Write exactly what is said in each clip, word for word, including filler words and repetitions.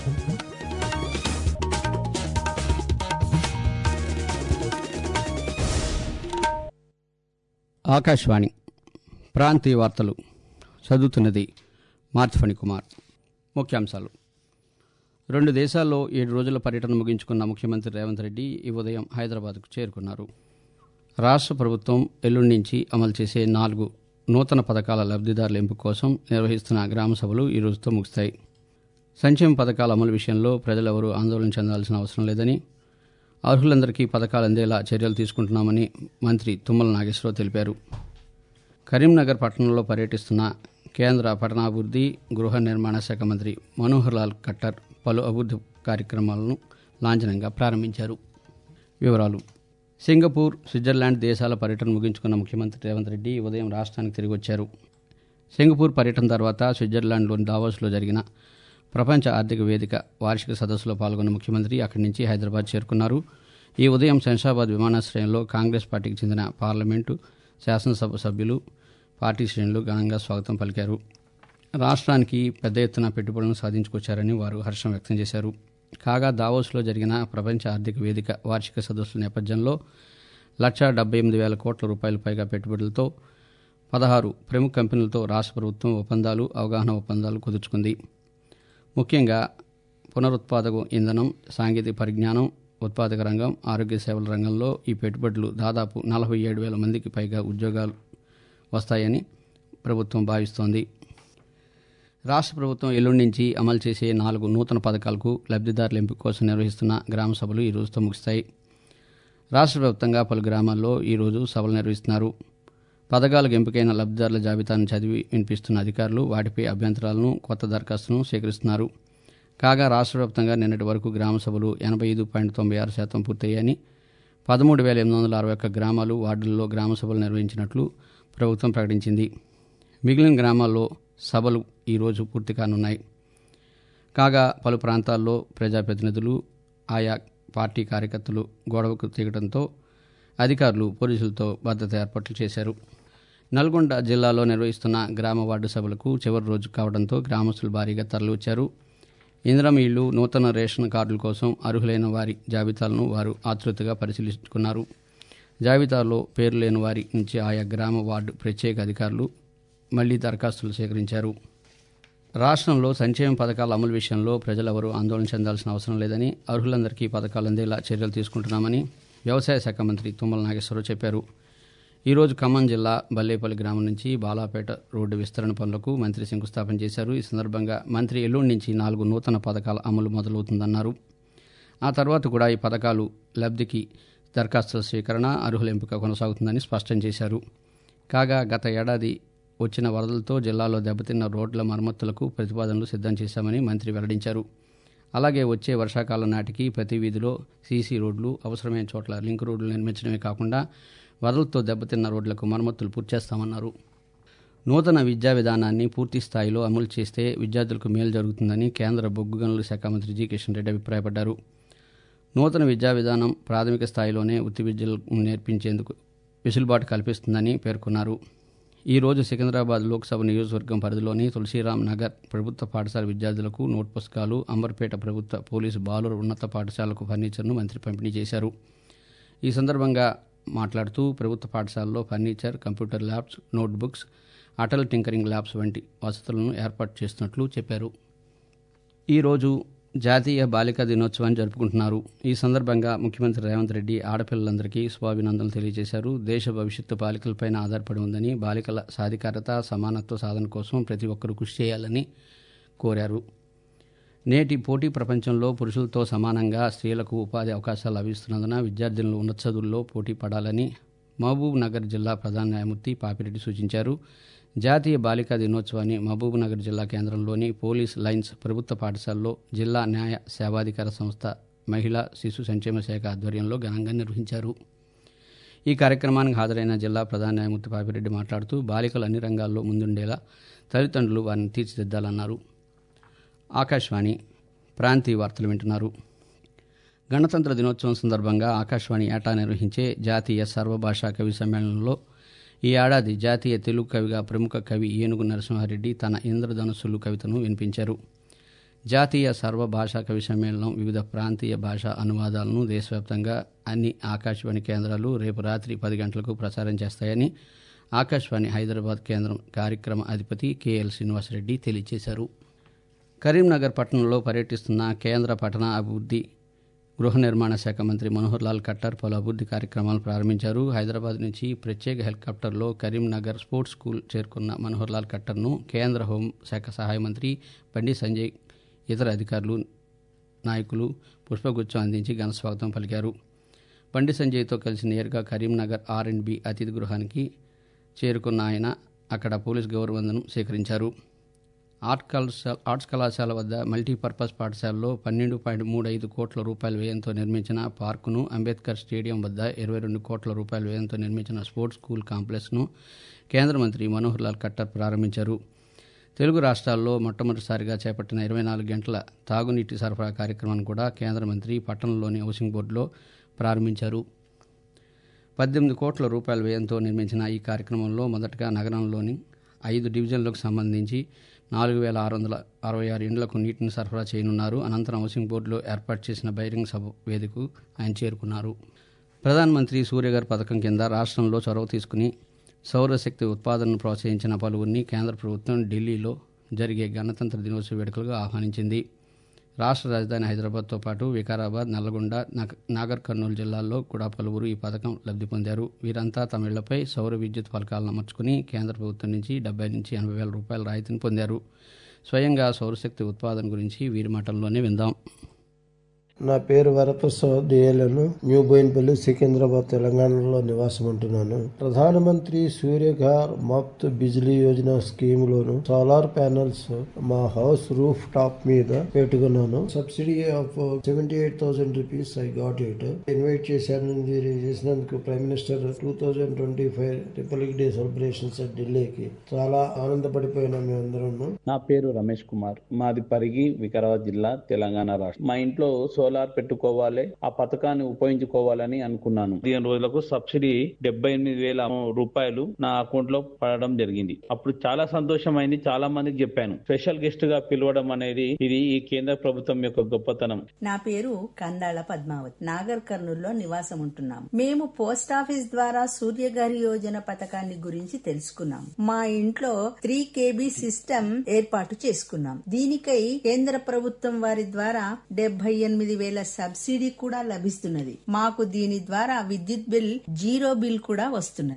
ఆకాశవాణి ప్రాంతీయ వార్తలు చదువుతున్నది మార్చి ఫణికుమార్. ముఖ్యాంశాలు. రెండు దేశాల్లో ఏడు రోజుల పర్యటన ముగించుకున్న ముఖ్యమంత్రి రేవంత్ రెడ్డి ఈ ఉదయం హైదరాబాద్కు చేరుకున్నారు. రాష్ట్ర ప్రభుత్వం ఎల్లుండి నుంచి అమలు చేసే నాలుగు నూతన పథకాల లబ్దిదారుల ఎంపిక కోసం నిర్వహిస్తున్న గ్రామ సభలు ఈ రోజుతో ముగుస్తాయి. సంక్షేమ పథకాల అమలు విషయంలో ప్రజలెవరూ ఆందోళన చెందాల్సిన అవసరం లేదని, అర్హులందరికీ పథకాలు అందేలా చర్యలు తీసుకుంటున్నామని మంత్రి తుమ్మల నాగేశ్వరరావు తెలిపారు. కరీంనగర్ పట్టణంలో పర్యటిస్తున్న కేంద్ర పట్టణాభివృద్ధి, గృహ నిర్మాణ శాఖ మంత్రి మనోహర్ లాల్ ఖట్టర్ పలు అభివృద్ధి కార్యక్రమాలను లాంఛనంగా ప్రారంభించారు. వివరాలు. సింగపూర్, స్విట్జర్లాండ్ దేశాల పర్యటన ముగించుకున్న ముఖ్యమంత్రి రేవంత్ రెడ్డి ఉదయం రాష్ట్రానికి తిరిగి వచ్చారు. సింగపూర్ పర్యటన తర్వాత స్విట్జర్లాండ్లోని దావోస్లో జరిగిన ప్రపంచ ఆర్థిక వేదిక వార్షిక సదస్సులో పాల్గొన్న ముఖ్యమంత్రి అక్కడి నుంచి హైదరాబాద్ చేరుకున్నారు. ఈ ఉదయం శంషాబాద్ విమానాశ్రయంలో కాంగ్రెస్ పార్టీకి చెందిన పార్లమెంటు, శాసనసభ సభ్యులు, పార్టీ శ్రేణులు ఘనంగా స్వాగతం పలికారు. రాష్ట్రానికి పెద్ద ఎత్తున పెట్టుబడులను సాధించుకొచ్చారని వారు హర్షం వ్యక్తం చేశారు. కాగా దావోస్లో జరిగిన ప్రపంచ ఆర్థిక వేదిక వార్షిక సదస్సు నేపథ్యంలో లక్షా డెబ్బై ఎనిమిది వేల కోట్ల రూపాయల పైగా పెట్టుబడులతో పదహారు ప్రముఖ కంపెనీలతో రాష్ట్ర ప్రభుత్వం ఒప్పందాలు, అవగాహన ఒప్పందాలు కుదుర్చుకుంది. ముఖ్యంగా పునరుత్పాదక ఇంధనం, సాంకేతిక పరిజ్ఞానం, ఉత్పాదక రంగం, ఆరోగ్య సేవల రంగంలో ఈ పెట్టుబడులు దాదాపు నలభై ఏడు వేల మందికి పైగా ఉద్యోగాలు వస్తాయని ప్రభుత్వం భావిస్తోంది. రాష్ట్ర ప్రభుత్వం ఎల్లుండి నుంచి అమలు చేసే నాలుగు నూతన పథకాలకు లబ్దిదారుల ఎంపిక కోసం నిర్వహిస్తున్న గ్రామ సభలు ఈ రోజుతో ముగుస్తాయి. రాష్ట్ర వ్యాప్తంగా పలు గ్రామాల్లో ఈరోజు సభలు నిర్వహిస్తున్నారు. పథకాలకు ఎంపికైన లబ్దిదారుల జాబితాను చదివి వినిపిస్తున్న అధికారులు వాటిపై అభ్యంతరాలను, కొత్త దరఖాస్తులను సేకరిస్తున్నారు. కాగా రాష్ట్ర వ్యాప్తంగా నిన్నటి వరకు గ్రామ సభలు ఎనభై ఐదు పాయింట్ తొంభై ఆరు శాతం పూర్తయ్యాయని, పదమూడు వేల ఎనిమిది వందల అరవై ఒక్క గ్రామాలు, వార్డుల్లో గ్రామ సభలు నిర్వహించినట్లు ప్రభుత్వం ప్రకటించింది. మిగిలిన గ్రామాల్లో సభలు ఈరోజు పూర్తి కానున్నాయి. కాగా పలు ప్రాంతాల్లో ప్రజాప్రతినిధులు, ఆయా పార్టీ కార్యకర్తలు గొడవకు దిగడంతో అధికారులు పోలీసులతో భద్రత ఏర్పాట్లు చేశారు. నల్గొండ జిల్లాలో నిర్వహిస్తున్న గ్రామ వార్డు సభలకు చివరి రోజు కావడంతో గ్రామస్తులు భారీగా తరలివచ్చారు. ఇందిరమ్మ ఇళ్లు, నూతన రేషన్ కార్డుల కోసం అర్హులైన వారి జాబితాలను వారు ఆతృతగా పరిశీలించుకున్నారు. జాబితాలో పేరు లేని వారి నుంచి ఆయా గ్రామ వార్డు ప్రత్యేక అధికారులు మళ్లీ దరఖాస్తులు సేకరించారు. రాష్ట్రంలో సంక్షేమ పథకాల అమలు విషయంలో ప్రజలెవరూ ఆందోళన చెందాల్సిన అవసరం లేదని, అర్హులందరికీ పథకాలు అందేలా చర్యలు తీసుకుంటున్నామని వ్యవసాయ శాఖ మంత్రి తుమ్మల నాగేశ్వరరావు చెప్పారు. ఈరోజు ఖమ్మం జిల్లా బల్లేపల్లి గ్రామం నుంచి బాలాపేట రోడ్డు విస్తరణ పనులకు మంత్రి శంకుస్థాపన చేశారు. ఈ సందర్భంగా మంత్రి ఎల్లుండి నుంచి నాలుగు నూతన పథకాల అమలు మొదలవుతుందన్నారు. ఆ తర్వాత కూడా ఈ పథకాలు లబ్ధికి దరఖాస్తుల స్వీకరణ, అర్హుల ఎంపిక కొనసాగుతుందని స్పష్టం చేశారు. కాగా గత ఏడాది వచ్చిన వరదలతో జిల్లాలో దెబ్బతిన్న రోడ్ల మరమ్మతులకు ప్రతిపాదనలు సిద్ధం చేశామని మంత్రి వెల్లడించారు. అలాగే వచ్చే వర్షాకాలం నాటికి ప్రతి వీధిలో సీసీ రోడ్లు, అవసరమైన చోట్ల లింక్ రోడ్లు నిర్మించడమే కాకుండా వరదలతో దెబ్బతిన్న రోడ్లకు మరమ్మతులు పూర్తి చేస్తామన్నారు. నూతన విద్యా విధానాన్ని పూర్తి స్థాయిలో అమలు చేస్తే విద్యార్థులకు మేలు జరుగుతుందని కేంద్ర బొగ్గు గనుల శాఖ మంత్రి జి కిషన్ రెడ్డి అభిప్రాయపడ్డారు. నూతన విద్యా విధానం ప్రాథమిక స్థాయిలోనే వృత్తి విద్యలు నేర్పించేందుకు వెసులుబాటు కల్పిస్తుందని పేర్కొన్నారు. ఈ రోజు సికింద్రాబాద్ లోక్సభ నియోజకవర్గం పరిధిలోని తులసీరాం నగర్ ప్రభుత్వ పాఠశాల విద్యార్థులకు నోట్ పుస్తకాలు, అంబర్పేట ప్రభుత్వ పోలీసు బాలుర ఉన్నత పాఠశాలకు ఫర్నిచర్ను మంత్రి పంపిణీ చేశారు. ఈ సందర్భంగా మాట్లాడుతూ ప్రభుత్వ పాఠశాలలో furniture, computer labs, note books, Atal tinkering labs వంటి వసతులను ఏర్పాటు చేస్తున్నట్లు చెప్పారు. ఈరోజు జాతీయ బాలికా దినోత్సవాన్ని జరుపుకుంటున్నారు. ఈ సందర్భంగా ముఖ్యమంత్రి రేవంత్ రెడ్డి ఆడపిల్లలందరికీ శుభాభినందనలు తెలియజేశారు. దేశ భవిష్యత్తు బాలికలపైన ఆధారపడి ఉందని, బాలికల సాధికారత, సమానత్వ సాధన కోసం ప్రతి ఒక్కరూ కృషి చేయాలని కోరారు. నేటి పోటీ ప్రపంచంలో పురుషులతో సమానంగా స్త్రీలకు ఉపాధి అవకాశాలు లభిస్తున్నందున విద్యార్థినులు ఉన్నత చదువుల్లో పోటీ పడాలని మహబూబ్ నగర్ జిల్లా ప్రధాన న్యాయమూర్తి పాపిరెడ్డి సూచించారు. జాతీయ బాలికా దినోత్సవాన్ని మహబూబ్ నగర్ జిల్లా కేంద్రంలోని పోలీస్ లైన్స్ ప్రభుత్వ పాఠశాలలో జిల్లా న్యాయ సేవాధికార సంస్థ మహిళా శిశు సంక్షేమ శాఖ ఆధ్వర్యంలో ఘనంగా నిర్వహించారు. ఈ కార్యక్రమానికి హాజరైన జిల్లా ప్రధాన న్యాయమూర్తి పాపిరెడ్డి మాట్లాడుతూ బాలికలు అన్ని రంగాల్లో ముందుండేలా తల్లిదండ్రులు వారిని తీర్చిదిద్దాలన్నారు. ఆకాశవాణి ప్రాంతీయ వార్తలు వింటున్నారు. గణతంత్ర దినోత్సవం సందర్భంగా ఆకాశవాణి ఏటా నిర్వహించే జాతీయ సర్వభాషా కవి సమ్మేళనంలో ఈ ఏడాది జాతీయ తెలుగు కవిగా ప్రముఖ కవి ఏనుగు నరసింహారెడ్డి తన ఇంద్రధనుస్సులు కవితను వినిపించారు. జాతీయ సర్వభాషా కవి సమ్మేళనం వివిధ ప్రాంతీయ భాషా అనువాదాలను దేశవ్యాప్తంగా అన్ని ఆకాశవాణి కేంద్రాలు రేపు రాత్రి పది గంటలకు ప్రసారం చేస్తాయని ఆకాశవాణి హైదరాబాద్ కేంద్రం కార్యక్రమ అధిపతి కెఎల్ శ్రీనివాసరెడ్డి తెలియజేశారు. కరీంనగర్ పట్టణంలో పర్యటిస్తున్న కేంద్ర పట్టణ అభివృద్ధి గృహ నిర్మాణ శాఖ మంత్రి మనోహర్ లాల్ ఖట్టర్ పలు అభివృద్ధి కార్యక్రమాలు ప్రారంభించారు. హైదరాబాద్ నుంచి ప్రత్యేక హెలికాప్టర్లో కరీంనగర్ స్పోర్ట్స్ స్కూల్ చేరుకున్న మనోహర్ లాల్ ఖట్టర్ను కేంద్ర హోంశాఖ సహాయ మంత్రి బండి సంజయ్, ఇతర అధికారులు, నాయకులు పుష్పగుచ్చం అందించి ఘనస్వాగతం పలికారు. బండి సంజయ్తో కలిసి నేరుగా కరీంనగర్ ఆర్ అండ్ బి అతిథి గృహానికి చేరుకున్న ఆయన అక్కడ పోలీస్ గౌరవవందనం స్వీకరించారు. ఆర్ట్ కళాశాల ఆర్ట్స్ కళాశాల వద్ద మల్టీపర్పస్ పాఠశాలలో పన్నెండు పాయింట్ మూడు ఐదు కోట్ల రూపాయల వ్యయంతో నిర్మించిన పార్కును, అంబేద్కర్ స్టేడియం వద్ద ఇరవై రెండు కోట్ల రూపాయల వ్యయంతో నిర్మించిన స్పోర్ట్స్ స్కూల్ కాంప్లెక్స్ను కేంద్ర మంత్రి మనోహర్ లాల్ ఖట్టర్ ప్రారంభించారు. తెలుగు రాష్ట్రాల్లో మొట్టమొదటిసారిగా చేపట్టిన ఇరవై నాలుగు గంటల తాగునీటి సరఫరా కార్యక్రమాన్ని కూడా కేంద్ర మంత్రి పట్టణంలోని హౌసింగ్ బోర్డులో ప్రారంభించారు. పద్దెనిమిది కోట్ల రూపాయల వ్యయంతో నిర్మించిన ఈ కార్యక్రమంలో మొదటగా నగరంలోని ఐదు డివిజన్లకు సంబంధించి నాలుగు వేల ఆరు వందల అరవై ఆరు ఇండ్లకు నీటిని సరఫరా చేయనున్నారు. అనంతరం హౌసింగ్ బోర్డులో ఏర్పాటు చేసిన బహిరంగ సభ వేదికకు ఆయన చేరుకున్నారు. ప్రధానమంత్రి సూర్యఘర్ పథకం కింద రాష్ట్రంలో చొరవ తీసుకుని సౌరశక్తి ఉత్పాదనను ప్రోత్సహించిన పలువురిని కేంద్ర ప్రభుత్వం ఢిల్లీలో జరిగే గణతంత్ర దినోత్సవ వేడుకలకు ఆహ్వానించింది. రాష్ట్ర రాజధాని హైదరాబాద్తో పాటు వికారాబాద్, నల్లగొండ, నాగర్ కర్నూలు జిల్లాల్లో కూడా పలువురు ఈ పథకం లబ్ధి పొందారు. వీరంతా తమ ఇళ్లపై సౌర విద్యుత్ ఫలకాలను అమర్చుకుని కేంద్ర ప్రభుత్వం నుంచి డెబ్బై నుంచి ఎనభై వేల రూపాయల రాయితీని పొందారు. స్వయంగా సౌరశక్తి ఉత్పాదన గురించి వీరి మాటల్లోనే విందాం. నా పేరు వరప్రసాద్ డిఎల్ఎను, న్యూ బోయిన్పల్లి, సికింద్రాబాద్, తెలంగాణలో నివాసం ఉంటున్నాను. ప్రధానమంత్రి సూర్యఘర్ ముఫ్త్ బిజిలీ యోజన స్కీమ్ లోను సోలార్ ప్యానెల్స్ మా హౌస్ రూఫ్ టాప్ మీద పెట్టుకున్నాను. Subsidy of seventy eight thousand rupees I got it. Invite చేశాను చేసినందుకు prime minister two thousand twenty five republic day celebrations ఢిల్లీకి చాలా ఆనందపడిపోయినా మేమందరం. నా పేరు రమేష్ కుమార్, మాది పరిగి, వికారాబాద్ జిల్లా, తెలంగాణ రాష్ట్రం. మా ఇంట్లో సోలార్ పెట్టుకోవాలి, ఆ పథకాన్ని ఉపయోగించుకోవాలని అనుకున్నాను. పదిహేను రోజులకు సబ్సిడీ డెబ్బై ఎనిమిది వేల రూపాయలు నా అకౌంట్ లో పడడం జరిగింది. అప్పుడు చాలా సంతోషమైంది. చాలా మందికి చెప్పాను. స్పెషల్ గెస్ట్ గా పిలవడం అనేది ఇది ఈ కేంద్ర ప్రభుత్వం యొక్క గొప్పతనం. నా పేరు కందాళ పద్మావతి, నాగర్ కర్నూలులో నివాసం ఉంటున్నాం. మేము పోస్ట్ ఆఫీస్ ద్వారా సూర్యఘర్ యోజన పథకాన్ని గురించి తెలుసుకున్నాం. మా ఇంట్లో త్రీ కేబీ సిస్టమ్ ఏర్పాటు చేసుకున్నాం. దీనికై కేంద్ర ప్రభుత్వం వారి ద్వారా డెబ్బై ఎనిమిది వేల సబ్సిడీ కూడా లభిస్తున్నది. మాకు దీని ద్వారా విద్యుత్ బిల్ జీరో బిల్ కూడా వస్తున్నది.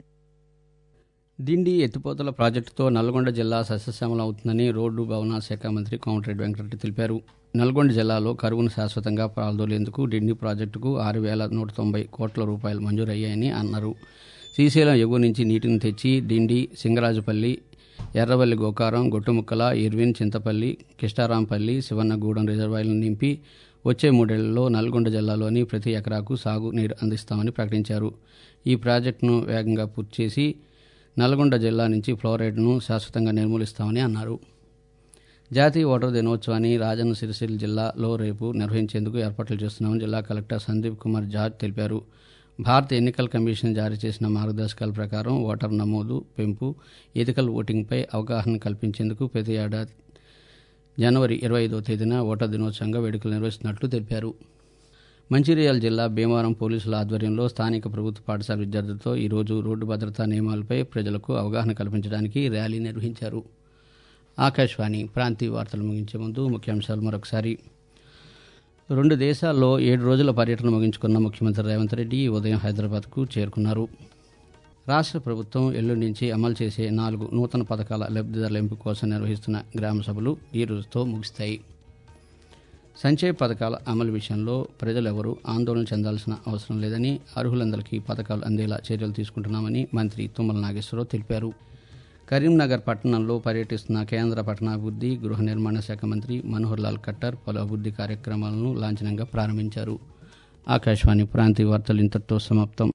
దిండి ఎత్తిపోతల ప్రాజెక్టుతో నల్గొండ జిల్లా సస్యశ్యామలం అవుతుందని రోడ్డు భవన శాఖ మంత్రి కోమటిరెడ్డి వెంకటరెడ్డి తెలిపారు. నల్గొండ జిల్లాలో కరువును శాశ్వతంగా పాల్దోలేందుకు డిండి ప్రాజెక్టుకు ఆరు వేల నూట తొంభై కోట్ల రూపాయలు మంజూరయ్యాయని అన్నారు. శ్రీశైలం ఎగువ నుంచి నీటిని తెచ్చి డిండి, సింగరాజుపల్లి, ఎర్రవల్లి, గోకారం, గొట్టుముక్కల, ఇర్విన్, చింతపల్లి, కిష్టారాంపల్లి, శివన్నగూడెం రిజర్వాయర్లను నింపి వచ్చే మూడేళ్లలో నల్గొండ జిల్లాలోని ప్రతి ఎకరాకు సాగు నీరు అందిస్తామని ప్రకటించారు. ఈ ప్రాజెక్టును వేగంగా పూర్తి చేసి నల్గొండ జిల్లా నుంచి ఫ్లోరైడ్ను శాశ్వతంగా నిర్మూలిస్తామని అన్నారు. జాతీయ ఓటర్ దినోత్సవాన్ని రాజన్న సిరిసిల్ల జిల్లాలో రేపు నిర్వహించేందుకు ఏర్పాట్లు చేస్తున్నామని జిల్లా కలెక్టర్ సందీప్ కుమార్ జార్జ్ తెలిపారు. భారత ఎన్నికల కమిషన్ జారీ చేసిన మార్గదర్శకాల ప్రకారం ఓటర్ నమోదు, పెంపు, ఎథికల్ ఓటింగ్పై అవగాహన కల్పించేందుకు ప్రతి ఏడాది జనవరి ఇరవై ఐదవ తేదీన ఓటర్ దినోత్సవంగా వేడుకలు నిర్వహిస్తున్నట్లు తెలిపారు. మంచిర్యాల జిల్లా భీమవరం పోలీసుల ఆధ్వర్యంలో స్థానిక ప్రభుత్వ పాఠశాల విద్యార్థులతో ఈరోజు రోడ్డు భద్రతా నియమాలపై ప్రజలకు అవగాహన కల్పించడానికి ర్యాలీ నిర్వహించారు. ఆకాశవాణి ప్రాంతీయ వార్తలు ముగించే ముందు ముఖ్యాంశాలు మరొకసారి. రెండు దేశాల్లో ఏడు రోజుల పర్యటన ముగించుకున్న ముఖ్యమంత్రి రేవంత్ రెడ్డి ఉదయం హైదరాబాద్కు చేరుకున్నారు. రాష్ట్ర ప్రభుత్వం ఎల్లుండి నుంచి అమలు చేసే నాలుగు నూతన పథకాల లబ్ధిదారుల ఎంపిక కోసం నిర్వహిస్తున్న గ్రామ సభలు ఈ రోజుతో ముగుస్తాయి. సంక్షేమ పథకాల అమలు విషయంలో ప్రజలెవరూ ఆందోళన చెందాల్సిన అవసరం లేదని, అర్హులందరికీ పథకాలు అందేలా చర్యలు తీసుకుంటున్నామని మంత్రి తుమ్మల నాగేశ్వరరావు తెలిపారు. కరీంనగర్ పట్టణంలో పర్యటిస్తున్న కేంద్ర పట్టణాభివృద్ధి గృహ నిర్మాణ శాఖ మంత్రి మనోహర్ లాల్ ఖట్టర్ పలు అభివృద్ధి కార్యక్రమాలను లాంఛనంగా ప్రారంభించారు. ఆకాశవాణి ప్రాంతీయ వార్తలు ఇంతటితో సమాప్తం.